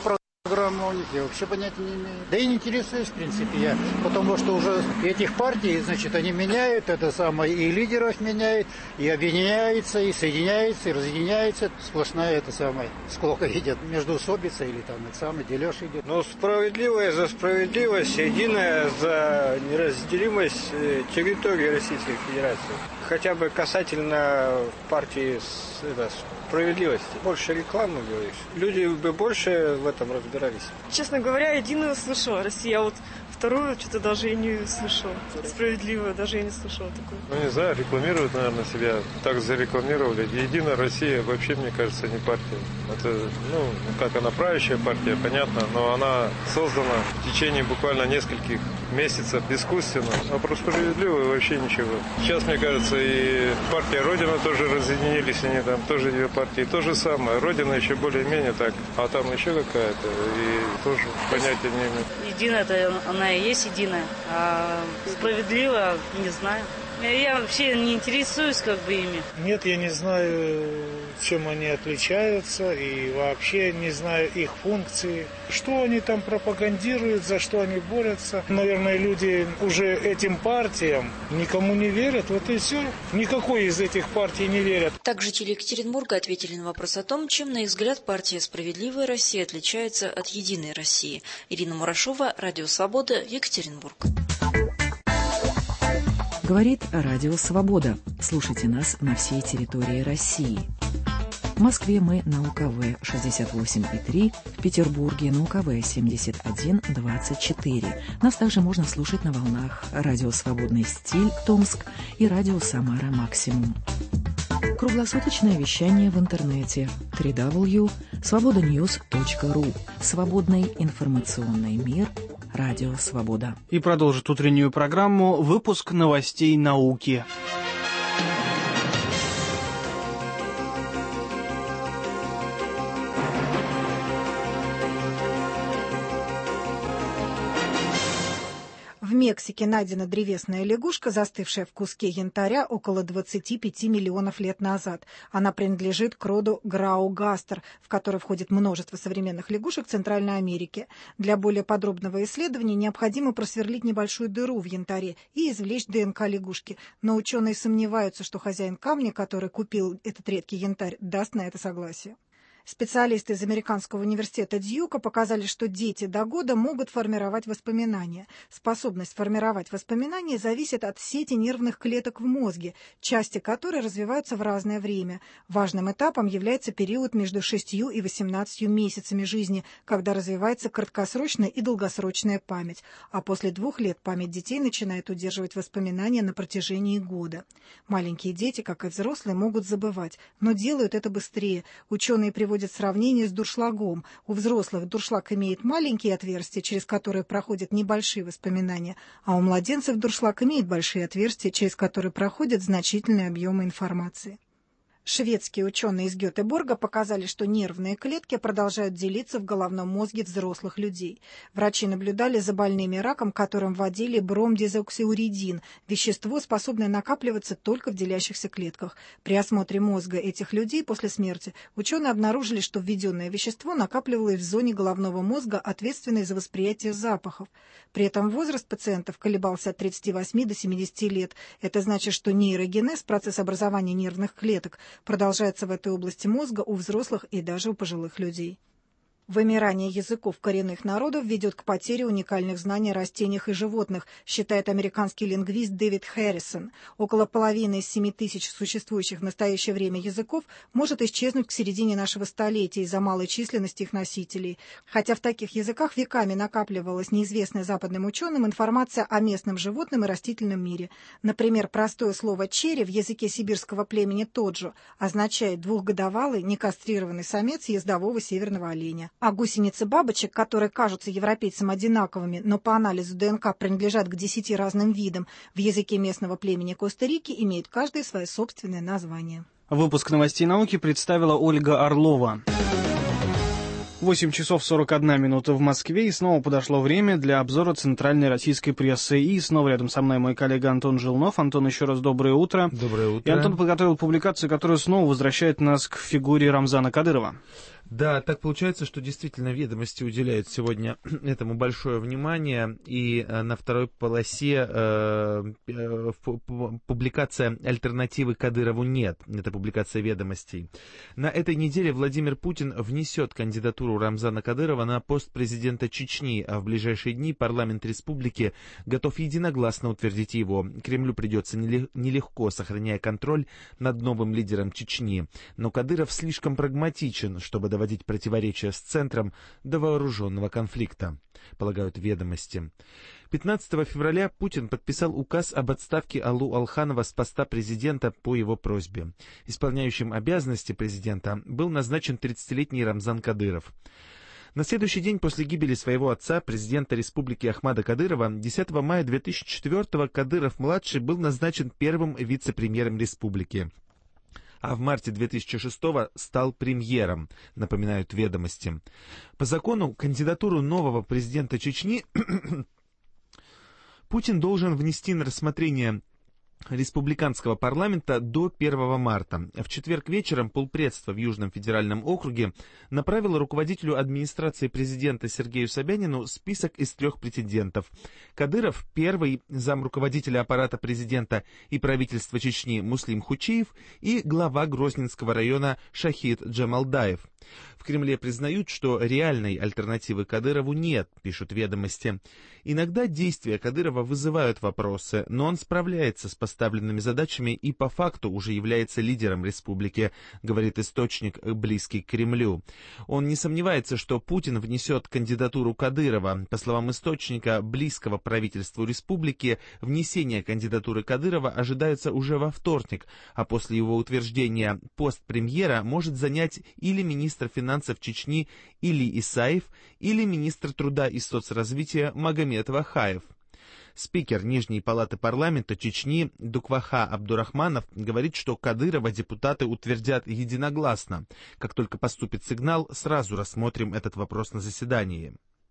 Программа у них я вообще понятия не имею. Да и не интересуюсь, в принципе, я. Потому что уже этих партий, значит, они меняют, это самое, и лидеров меняют, и объединяются, и соединяются, и разъединяются. Сплошная это самое склока идет. Междоусобица или там это самое дележ идет. Ну, справедливая за справедливость, единая за неразделимость территории Российской Федерации. Хотя бы касательно партии это, справедливости. Больше рекламы, говоришь. Люди бы больше в этом разбирались. Честно говоря, единую слышала. Россия, вот вторую что-то даже и не слышала. Справедливую даже и не слышала такую. Ну, не знаю, рекламируют, наверное, себя. Так зарекламировали. Единая Россия вообще, мне кажется, не партия. Это, ну, как она правящая партия, понятно, но она создана в течение буквально нескольких месяцев искусственно. А про справедливую вообще ничего. Сейчас, мне кажется, и партия Родина тоже разъединились, они там тоже две партии. То же самое. Родина еще более-менее так, а там еще какая-то, и тоже понятия не имею. Единая, это она и есть единая, а справедливо, не знаю. Я вообще не интересуюсь как бы ими. Нет, я не знаю, чем они отличаются, и вообще не знаю их функции. Что они там пропагандируют, за что они борются. Наверное, люди уже этим партиям никому не верят, вот и все. Никакой из этих партий не верят. Так жители Екатеринбурга ответили на вопрос о том, чем, на их взгляд, партия «Справедливая Россия» отличается от «Единой России». Ирина Мурашова, Радио Свобода, Екатеринбург. Говорит Радио Свобода. Слушайте нас на всей территории России. В Москве мы на У К В шестьдесят восемь и три, в Петербурге на У К В семьдесят один двадцать четыре. Нас также можно слушать на волнах Радио Свободный стиль Томск и Радио Самара Максимум. Круглосуточное вещание в интернете дабл ю дабл ю дабл ю точка свобода ньюс точка ру. Свободный информационный мир. Радио Свобода. И продолжит утреннюю программу выпуск новостей науки. В Мексике найдена древесная лягушка, застывшая в куске янтаря около двадцати пяти миллионов лет назад. Она принадлежит к роду Граугастер, в который входит множество современных лягушек Центральной Америки. Для более подробного исследования необходимо просверлить небольшую дыру в янтаре и извлечь ДНК лягушки. Но ученые сомневаются, что хозяин камня, который купил этот редкий янтарь, даст на это согласие. Специалисты из Американского университета Дьюка показали, что дети до года могут формировать воспоминания. Способность формировать воспоминания зависит от сети нервных клеток в мозге, части которой развиваются в разное время. Важным этапом является период между шестью и восемнадцатью месяцами жизни, когда развивается краткосрочная и долгосрочная память. А после двух лет память детей начинает удерживать воспоминания на протяжении года. Маленькие дети, как и взрослые, могут забывать, но делают это быстрее. Ученые приводят сравнение с дуршлагом. У взрослых дуршлаг имеет маленькие отверстия, через которые проходят небольшие воспоминания, а у младенцев дуршлаг имеет большие отверстия, через которые проходят значительные объемы информации. Шведские ученые из Гетеборга показали, что нервные клетки продолжают делиться в головном мозге взрослых людей. Врачи наблюдали за больными раком, которым вводили бромдезоксиуридин, вещество, способное накапливаться только в делящихся клетках. При осмотре мозга этих людей после смерти ученые обнаружили, что введенное вещество накапливалось в зоне головного мозга, ответственной за восприятие запахов. При этом возраст пациентов колебался от тридцати восьми до семидесяти лет. Это значит, что нейрогенез, процесс образования нервных клеток, продолжается в этой области мозга у взрослых и даже у пожилых людей. Вымирание языков коренных народов ведет к потере уникальных знаний о растениях и животных, считает американский лингвист Дэвид Хэррисон. Около половины из семи тысяч существующих в настоящее время языков может исчезнуть к середине нашего столетия из-за малой численности их носителей. Хотя в таких языках веками накапливалась неизвестная западным ученым информация о местном животном и растительном мире. Например, простое слово «черри» в языке сибирского племени Тоджо означает двухгодовалый некастрированный самец ездового северного оленя. А гусеницы бабочек, которые кажутся европейцам одинаковыми, но по анализу ДНК принадлежат к десяти разным видам, в языке местного племени Коста-Рики имеют каждое свое собственное название. Выпуск новостей науки представила Ольга Орлова. восемь часов сорок одна минута в Москве, и снова подошло время для обзора центральной российской прессы. И снова рядом со мной мой коллега Антон Жилнов. Антон, еще раз доброе утро. Доброе утро. И Антон подготовил публикацию, которая снова возвращает нас к фигуре Рамзана Кадырова. Да, так получается, что действительно «Ведомости» уделяют сегодня этому большое внимание, и на второй полосе э, э, публикация «Альтернативы Кадырову нет». Это публикация «Ведомостей». На этой неделе Владимир Путин внесет кандидатуру Рамзана Кадырова на пост президента Чечни, а в ближайшие дни парламент республики готов единогласно утвердить его. Кремлю придется нелегко, сохраняя контроль над новым лидером Чечни. Но Кадыров слишком прагматичен, чтобы доводить противоречия с центром до вооруженного конфликта, полагают «Ведомости». пятнадцатого февраля Путин подписал указ об отставке Алу Алханова с поста президента по его просьбе. Исполняющим обязанности президента был назначен тридцатилетний Рамзан Кадыров. На следующий день после гибели своего отца, президента республики Ахмада Кадырова, десятого мая две тысячи четвёртого, Кадыров-младший был назначен первым вице-премьером республики. А в марте две тысячи шестого стал премьером, напоминают «Ведомости». По закону кандидатуру нового президента Чечни Путин должен внести на рассмотрение республиканского парламента до первого марта. В четверг вечером полпредства в Южном федеральном округе направило руководителю администрации президента Сергею Собянину список из трех претендентов. Кадыров, первый замруководителя аппарата президента и правительства Чечни Муслим Хучиев и глава Грозненского района Шахид Джамалдаев. В Кремле признают, что реальной альтернативы Кадырову нет, пишут «Ведомости». Иногда действия Кадырова вызывают вопросы, но он справляется с поставленными задачами и по факту уже является лидером республики, говорит источник, близкий к Кремлю. Он не сомневается, что Путин внесет кандидатуру Кадырова. По словам источника, близкого правительству республики, внесение кандидатуры Кадырова ожидается уже во вторник, а после его утверждения пост премьера может занять или министр финансов Чечни Или Исаев, или министр труда и соцразвития Магомед Вахаев. Спикер Нижней палаты парламента Чечни Дукваха Абдурахманов говорит, что Кадырова депутаты утвердят единогласно. Как только поступит сигнал, сразу рассмотрим этот вопрос на заседании.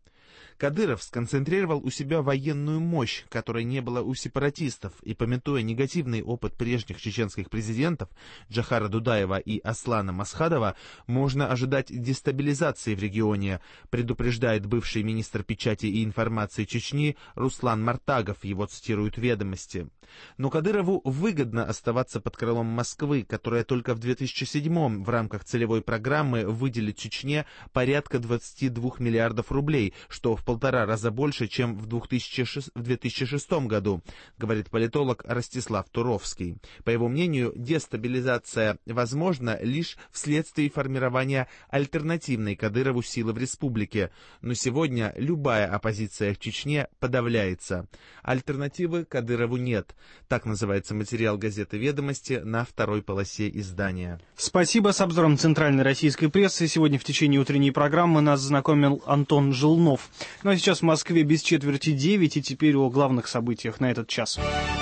Кадыров сконцентрировал у себя военную мощь, которой не было у сепаратистов, и, памятуя негативный опыт прежних чеченских президентов Джохара Дудаева и Аслана Масхадова, можно ожидать дестабилизации в регионе, предупреждает бывший министр печати и информации Чечни Руслан Мартагов, его цитируют «Ведомости». Но Кадырову выгодно оставаться под крылом Москвы, которая только в две тысячи седьмом в рамках целевой программы выделит Чечне порядка двадцати двух миллиардов рублей, что в полтора раза больше, чем в две тысячи шестом году, говорит политолог Ростислав Туровский. По его мнению, дестабилизация возможна лишь вследствие формирования альтернативной Кадырову силы в республике. Но сегодня любая оппозиция в Чечне подавляется. Альтернативы Кадырову нет. Так называется материал газеты «Ведомости» на второй полосе издания. Спасибо. С обзором центральной российской прессы сегодня в течение утренней программы нас знакомил Антон Жилнов. Ну а сейчас в Москве без четверти девять, и теперь о главных событиях на этот час.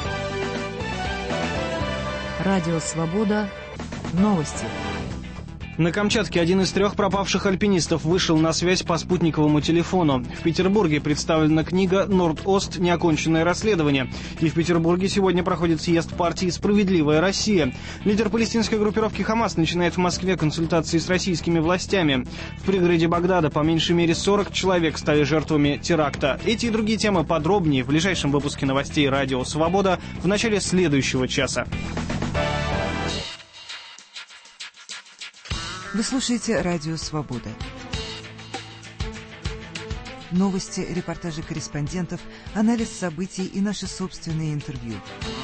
Радио «Свобода». Новости. На Камчатке один из трех пропавших альпинистов вышел на связь по спутниковому телефону. В Петербурге представлена книга «Норд-Ост. Неоконченное расследование». И в Петербурге сегодня проходит съезд партии «Справедливая Россия». Лидер палестинской группировки «Хамас» начинает в Москве консультации с российскими властями. В пригороде Багдада по меньшей мере сорок человек стали жертвами теракта. Эти и другие темы подробнее в ближайшем выпуске новостей «Радио Свобода» в начале следующего часа. Вы слушаете «Радио Свобода». Новости, репортажи корреспондентов, анализ событий и наши собственные интервью.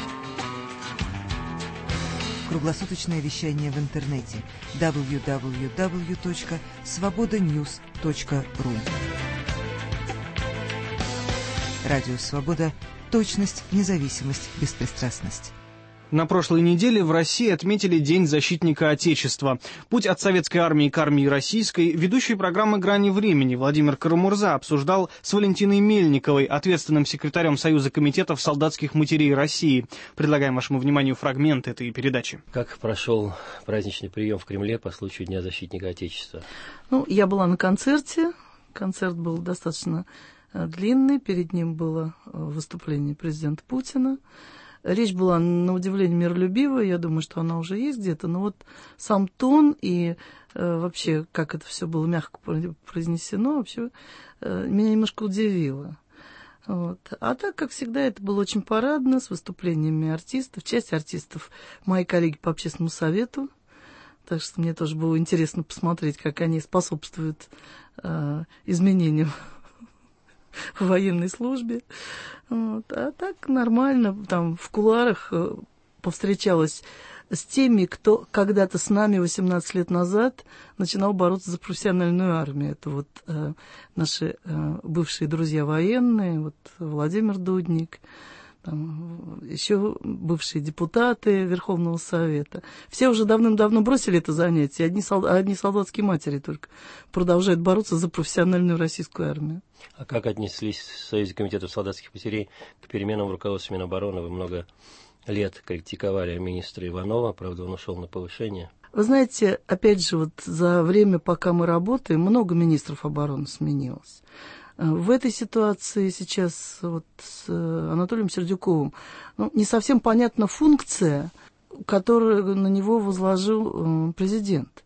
Круглосуточное вещание в интернете дабл ю дабл ю дабл ю точка свобода ньюс точка ру. Радио Свобода. Точность, независимость, беспристрастность. На прошлой неделе в России отметили День защитника Отечества. Путь от советской армии к армии российской ведущий программы «Грани времени» Владимир Карамурза обсуждал с Валентиной Мельниковой, ответственным секретарем Союза комитетов солдатских матерей России. Предлагаем вашему вниманию фрагмент этой передачи. Как прошел праздничный прием в Кремле по случаю Дня защитника Отечества? Ну, я была на концерте. Концерт был достаточно длинный. Перед ним было выступление президента Путина. Речь была, на удивление, миролюбивая, я думаю, что она уже есть где-то, но вот сам тон и э, вообще, как это все было мягко произнесено, вообще э, меня немножко удивило. Вот. А так, как всегда, это было очень парадно, с выступлениями артистов. Часть артистов мои коллеги по общественному совету, так что мне тоже было интересно посмотреть, как они способствуют э, изменениям в военной службе. Вот. А так нормально, там в кулуарах повстречалась с теми, кто когда-то с нами восемнадцать лет назад начинал бороться за профессиональную армию. Это вот э, наши э, бывшие друзья военные, вот Владимир Дудник, там, еще бывшие депутаты Верховного Совета. Все уже давным-давно бросили это занятие, одни, сол... одни солдатские матери только продолжают бороться за профессиональную российскую армию. А как отнеслись в Союзе комитетов солдатских матерей к переменам в руководстве Минобороны? Вы много лет критиковали министра Иванова, правда, он ушел на повышение. Вы знаете, опять же, вот за время, пока мы работаем, много министров обороны сменилось. В этой ситуации сейчас вот с Анатолием Сердюковым ну, не совсем понятна функция, которую на него возложил президент.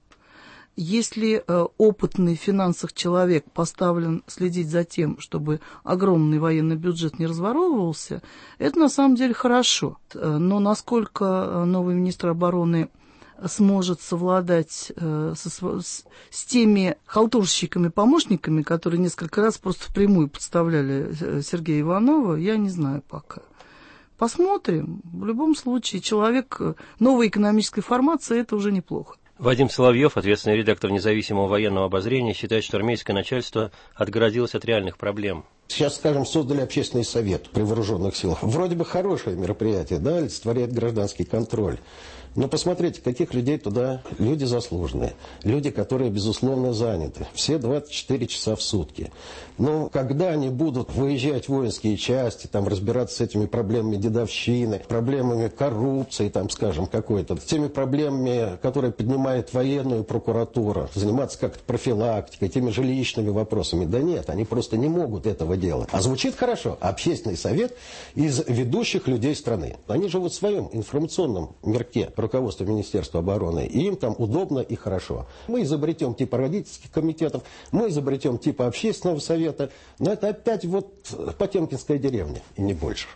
Если опытный в финансах человек поставлен следить за тем, чтобы огромный военный бюджет не разворовывался, это на самом деле хорошо. Но насколько новый министр обороны сможет совладать э, со, с, с теми халтурщиками-помощниками, которые несколько раз просто впрямую подставляли Сергея Иванова, я не знаю пока. Посмотрим. В любом случае, человек новой экономической формации – это уже неплохо. Вадим Соловьев, ответственный редактор независимого военного обозрения, считает, что армейское начальство отгородилось от реальных проблем. Сейчас, скажем, создали общественный совет при вооруженных силах. Вроде бы хорошее мероприятие, да, олицетворяет гражданский контроль. Но посмотрите, каких людей туда, люди заслуженные, люди, которые, безусловно, заняты, все двадцать четыре часа в сутки. Но когда они будут выезжать в воинские части, там, разбираться с этими проблемами дедовщины, проблемами коррупции, там, скажем, какой-то, теми проблемами, которые поднимает военную прокуратура, заниматься как-то профилактикой, теми жилищными вопросами, да нет, они просто не могут этого делать. А звучит хорошо, общественный совет из ведущих людей страны. Они живут в своем информационном мирке, руководство Министерства обороны, и им там удобно и хорошо. Мы изобретем типа родительских комитетов, мы изобретем типа общественного совета, но это опять вот Потемкинская деревня, и не больше.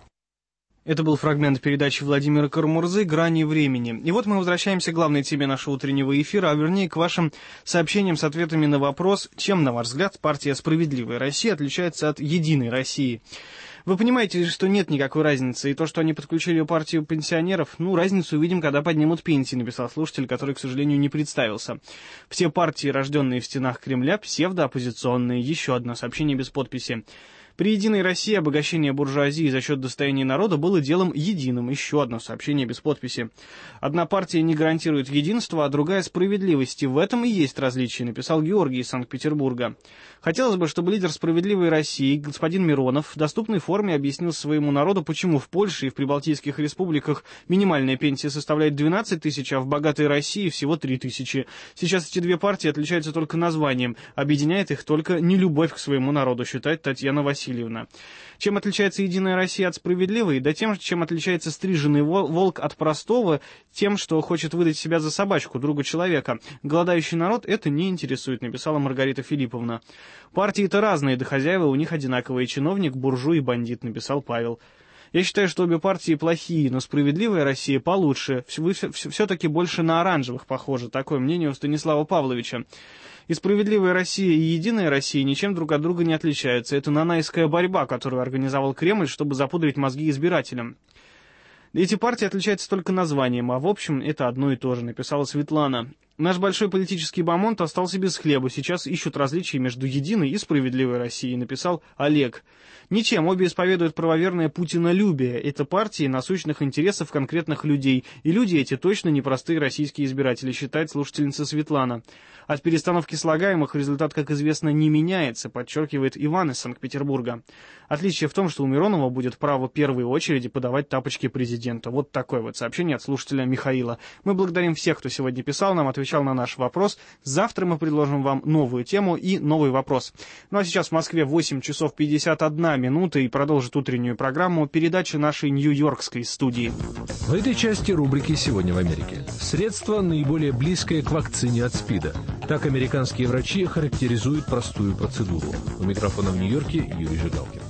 Это был фрагмент передачи Владимира Карамурзы «Грани времени». И вот мы возвращаемся к главной теме нашего утреннего эфира, а вернее к вашим сообщениям с ответами на вопрос, чем, на ваш взгляд, партия «Справедливая Россия» отличается от «Единой России». Вы понимаете, что нет никакой разницы, и то, что они подключили партию пенсионеров, ну, разницу увидим, когда поднимут пенсии, написал слушатель, который, к сожалению, не представился. Все партии, рожденные в стенах Кремля, псевдооппозиционные. Еще одно сообщение без подписи. При «Единой России» обогащение буржуазии за счет достояния народа было делом единым. Еще одно сообщение без подписи. Одна партия не гарантирует единства, а другая — справедливости. В этом и есть различие, написал Георгий из Санкт-Петербурга. Хотелось бы, чтобы лидер «Справедливой России» господин Миронов в доступной форме объяснил своему народу, почему в Польше и в прибалтийских республиках минимальная пенсия составляет двенадцать тысяч, а в богатой России всего три тысячи. Сейчас эти две партии отличаются только названием. Объединяет их только нелюбовь к своему народу, считает Татьяна Васильевна. Чем отличается «Единая Россия» от «Справедливой»? Да тем, чем отличается стриженный волк от простого, тем, что хочет выдать себя за собачку, друга человека. Голодающий народ это не интересует, написала Маргарита Филипповна. Партии-то разные, да хозяева у них одинаковые. Чиновник, буржуй и бандит, написал Павел. Я считаю, что обе партии плохие, но «Справедливая Россия» получше. Вы все-таки больше на оранжевых похожи. Такое мнение у Станислава Павловича. И «Справедливая Россия» и «Единая Россия» ничем друг от друга не отличаются. Это нанайская борьба, которую организовал Кремль, чтобы запудрить мозги избирателям. Эти партии отличаются только названием, а в общем это одно и то же, написала Светлана. Наш большой политический бомонд остался без хлеба. Сейчас ищут различия между «Единой» и «Справедливой Россией», написал Олег. Ничем, обе исповедуют правоверное путинолюбие. Это партии насущных интересов конкретных людей. И люди эти точно не простые российские избиратели, считает слушательница Светлана. От перестановки слагаемых результат, как известно, не меняется, подчеркивает Иван из Санкт-Петербурга. Отличие в том, что у Миронова будет право первой очереди подавать тапочки президента. Вот такое вот сообщение от слушателя Михаила. Мы благодарим всех, кто сегодня писал нам, отвечал отвечал на наш вопрос. Завтра мы предложим вам новую тему и новый вопрос. Ну а сейчас в Москве восемь часов пятьдесят одна минута, и продолжит утреннюю программу передача нашей нью-йоркской студии. В этой части рубрики «Сегодня в Америке». Средство, наиболее близкое к вакцине от СПИДа. Так американские врачи характеризуют простую процедуру. У микрофона в Нью-Йорке Юрий Жигалкин.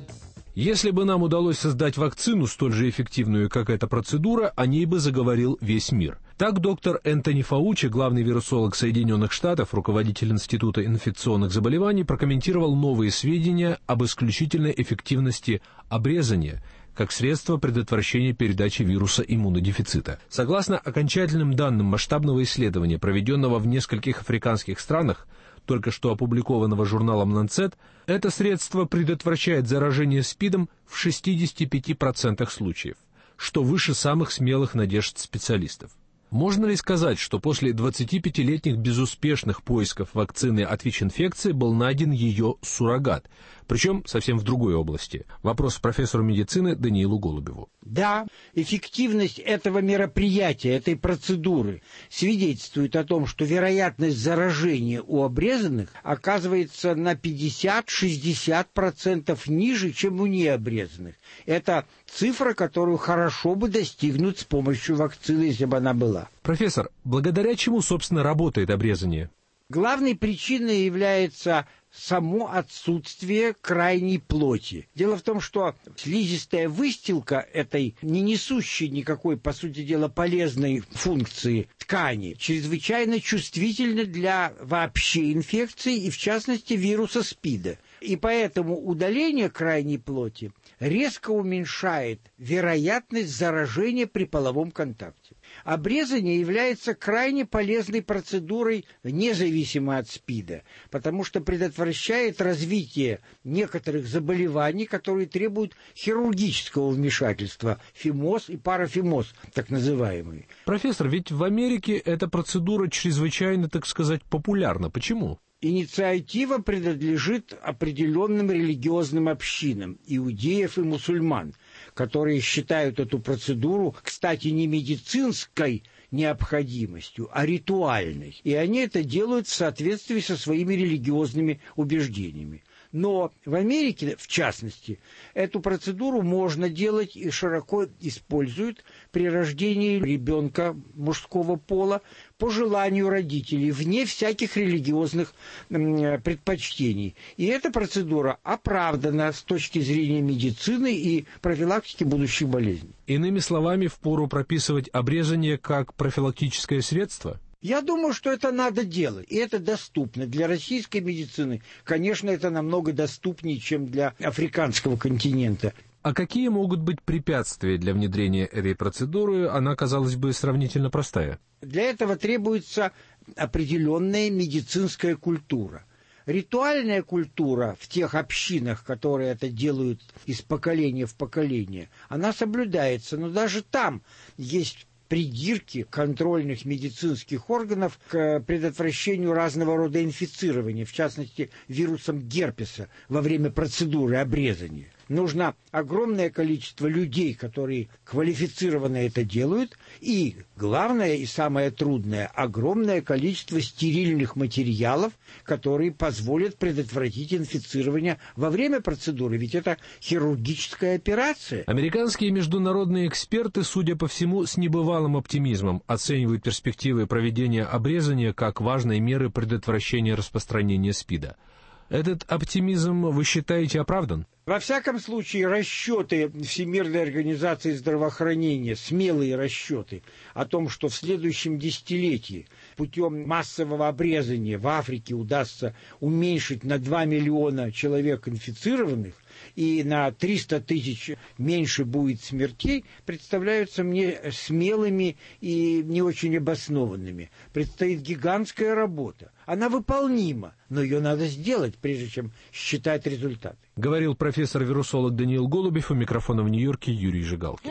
Если бы нам удалось создать вакцину, столь же эффективную, как эта процедура, о ней бы заговорил весь мир. Так доктор Энтони Фаучи, главный вирусолог Соединенных Штатов, руководитель Института инфекционных заболеваний, прокомментировал новые сведения об исключительной эффективности обрезания как средство предотвращения передачи вируса иммунодефицита. Согласно окончательным данным масштабного исследования, проведенного в нескольких африканских странах, только что опубликованного журналом Lancet, это средство предотвращает заражение СПИДом в шестидесяти пяти процентах случаев, что выше самых смелых надежд специалистов. Можно ли сказать, что после двадцатипятилетних безуспешных поисков вакцины от ВИЧ-инфекции был найден ее суррогат, причем совсем в другой области? Вопрос профессору медицины Даниилу Голубеву. Да, эффективность этого мероприятия, этой процедуры свидетельствует о том, что вероятность заражения у обрезанных оказывается на пятьдесят-шестьдесят процентов ниже, чем у необрезанных. Это цифра, которую хорошо бы достигнуть с помощью вакцины, если бы она была. Профессор, благодаря чему, собственно, работает обрезание? Главной причиной является само отсутствие крайней плоти. Дело в том, что слизистая выстилка этой не несущей никакой, по сути дела, полезной функции ткани чрезвычайно чувствительна для вообще инфекции и, в частности, вируса СПИДа. И поэтому удаление крайней плоти резко уменьшает вероятность заражения при половом контакте. Обрезание является крайне полезной процедурой, независимо от СПИДа, потому что предотвращает развитие некоторых заболеваний, которые требуют хирургического вмешательства, фимоз и парафимоз, так называемые. Профессор, ведь в Америке эта процедура чрезвычайно, так сказать, популярна. Почему? Инициатива принадлежит определенным религиозным общинам, иудеев и мусульман, которые считают эту процедуру, кстати, не медицинской необходимостью, а ритуальной. И они это делают в соответствии со своими религиозными убеждениями. Но в Америке, в частности, эту процедуру можно делать и широко используют при рождении ребенка мужского пола по желанию родителей, вне всяких религиозных предпочтений. И эта процедура оправдана с точки зрения медицины и профилактики будущих болезней. Иными словами, впору прописывать обрезание как профилактическое средство? Я думаю, что это надо делать, и это доступно. Для российской медицины, конечно, это намного доступнее, чем для африканского континента. А какие могут быть препятствия для внедрения этой процедуры? Она, казалось бы, сравнительно простая. Для этого требуется определенная медицинская культура. Ритуальная культура в тех общинах, которые это делают из поколения в поколение, она соблюдается, но даже там есть придирки контрольных медицинских органов к предотвращению разного рода инфицирования, в частности, вирусом герпеса во время процедуры обрезания. Нужно огромное количество людей, которые квалифицированно это делают, и, главное и самое трудное, огромное количество стерильных материалов, которые позволят предотвратить инфицирование во время процедуры, ведь это хирургическая операция. Американские международные эксперты, судя по всему, с небывалым оптимизмом оценивают перспективы проведения обрезания как важной меры предотвращения распространения СПИДа. Этот оптимизм, вы считаете, оправдан? Во всяком случае, расчеты Всемирной организации здравоохранения, смелые расчеты о том, что в следующем десятилетии путем массового обрезания в Африке удастся уменьшить на два миллиона человек инфицированных и на триста тысяч меньше будет смертей, представляются мне смелыми и не очень обоснованными. Предстоит гигантская работа. Она выполнима, но ее надо сделать, прежде чем считать результаты. Говорил профессор-вирусолог Даниил Голубев, у микрофона в Нью-Йорке Юрий Жигалкин.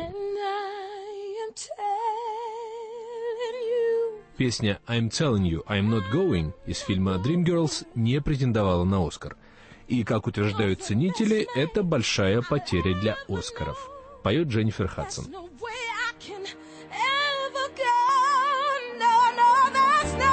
Песня «I'm telling you, I'm not going» из фильма «Dreamgirls» не претендовала на «Оскар». И, как утверждают ценители, это большая потеря для «Оскаров». Поет Дженнифер Хадсон. No, no, that's not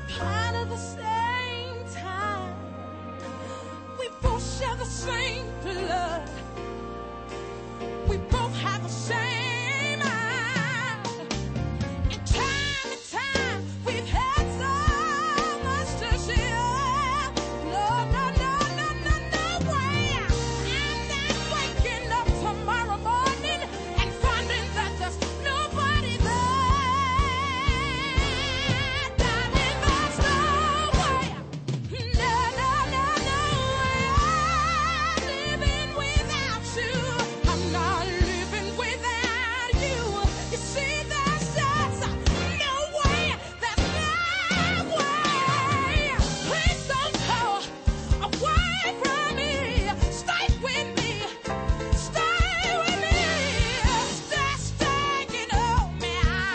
kind of the same time. We both share the same blood. We both have the same mind. And time and time we've had so much to share. No, no, no, no, no, no way. I'm not waking up tomorrow morning and finding that there's nobody there. Darling, there's no way. No, no, no, no way. I'm living without you. I'm not living without you. You see, there's just no way. There's no way. Please don't go away from me. Stay with me. Stay with me. Stay staying on me.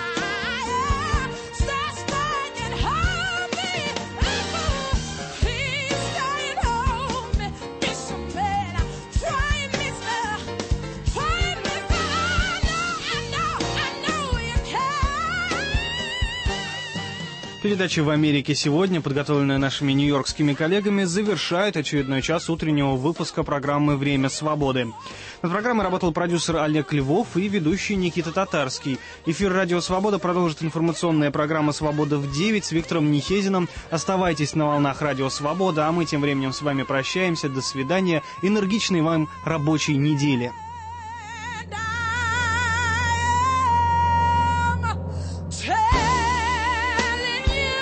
Stay staying on me. Please stay on me. Be some man. Try and miss me. Try and miss me. I know, I know, I know you can. Передача «В Америке сегодня», подготовленная нашими нью-йоркскими коллегами, завершает очередной час утреннего выпуска программы «Время свободы». Над программой работал продюсер Олег Львов и ведущий Никита Татарский. Эфир «Радио Свобода» продолжит информационная программа «Свобода в девять» с Виктором Нихезиным. Оставайтесь на волнах «Радио Свобода», а мы тем временем с вами прощаемся. До свидания. Энергичной вам рабочей недели. Telling you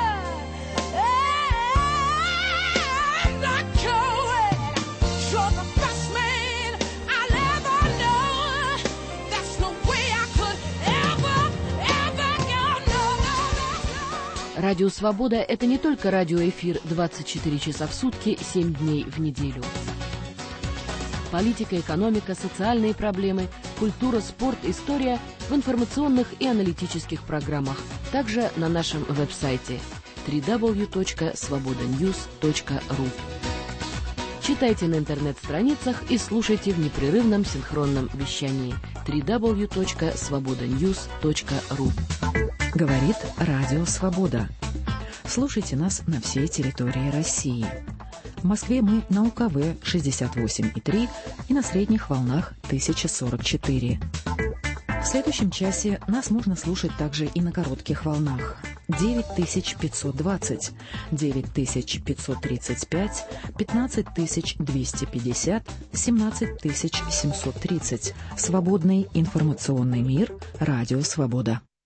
I'm not going. You're the best man I'll ever know. There's no way I could ever, ever go. No, no, no. Радио «Свобода» — это не только радиоэфир двадцать четыре часа в сутки, семь дней в неделю. Политика, экономика, социальные проблемы, культура, спорт, история в информационных и аналитических программах. Также на нашем веб-сайте дабл ю дабл ю дабл ю точка свобода ньюс точка ру. Читайте на интернет-страницах и слушайте в непрерывном синхронном вещании дабл ю дабл ю дабл ю точка свобода ньюс точка ру. Говорит Радио Свобода. Слушайте нас на всей территории России. В Москве мы на У Ка Вэ шестьдесят восемь и три и на средних волнах тысяча сорок четыре. В следующем часе нас можно слушать также и на коротких волнах. девять тысяч пятьсот двадцать, девять тысяч пятьсот тридцать пять, пятнадцать тысяч двести пятьдесят, семнадцать тысяч семьсот тридцать. Свободный информационный мир. Радио Свобода.